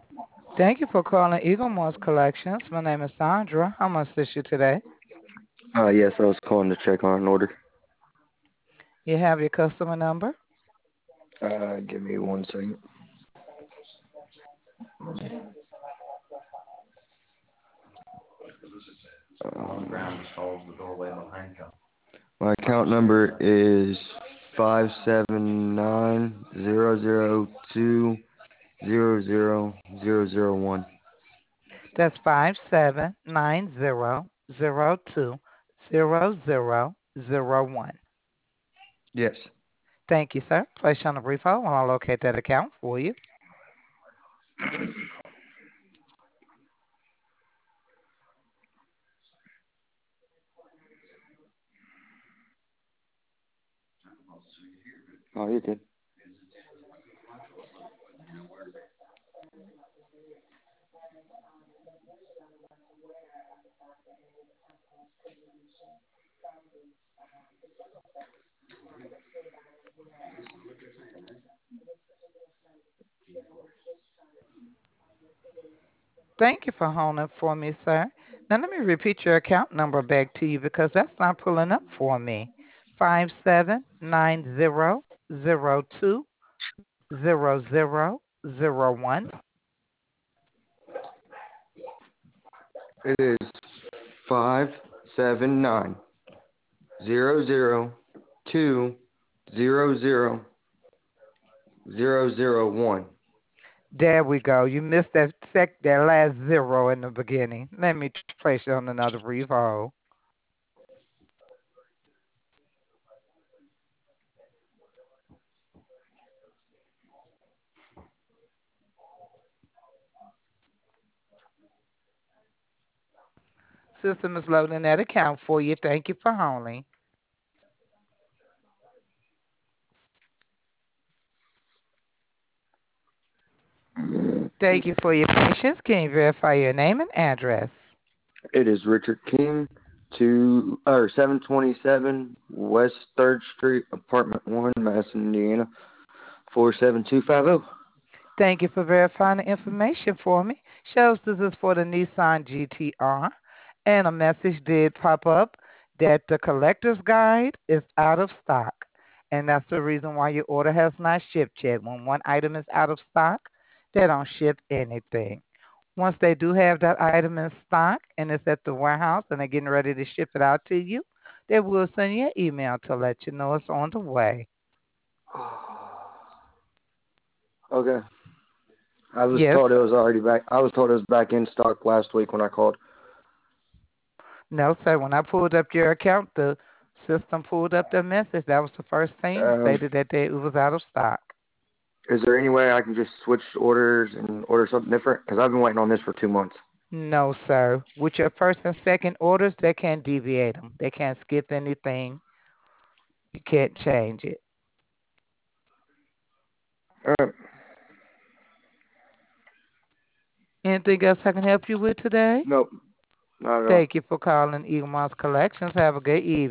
Thank you for calling Eagle Moss Collections. My name is Sandra. How may I assist you today? Yes, I was calling to check on an order. You have your customer number? Give me 1 second. Yes. My account number is 579-002-00001. That's 5790020001. Yes. Thank you, sir. Place you on a brief hold while I locate that account for you. Oh, you're good. Thank you for holding for me, sir. Now let me repeat your account number back to you because that's not pulling up for me. 5790020001. It is 579-002-00001. There we go. You missed that last zero in the beginning. Let me place you on another brief hold. System is loading that account for you. Thank you for holding. Thank you for your patience. Can you verify your name and address? It is Richard King, 727 West 3rd Street, Apartment 1, Madison, Indiana, 47250. Thank you for verifying the information for me. Shows this is for the Nissan GTR. And a message did pop up that the collector's guide is out of stock. And that's the reason why your order has not shipped yet. When one item is out of stock, they don't ship anything. Once they do have that item in stock and it's at the warehouse and they're getting ready to ship it out to you, they will send you an email to let you know it's on the way. Okay. I was told Yes. it was already back. I was told it was back in stock last week when I called. No, sir. When I pulled up your account, the system pulled up the message. That was the first thing Um, stated that it was out of stock. is there any way I can just switch orders and order something different? Because I've been waiting on this for 2 months. No, sir. With your first and second orders, they can't deviate them. They can't skip anything. You can't change it. Alright. Anything else I can help you with today? Nope. Not at all. Thank you for calling Eaglemoss Collections. Have a good evening.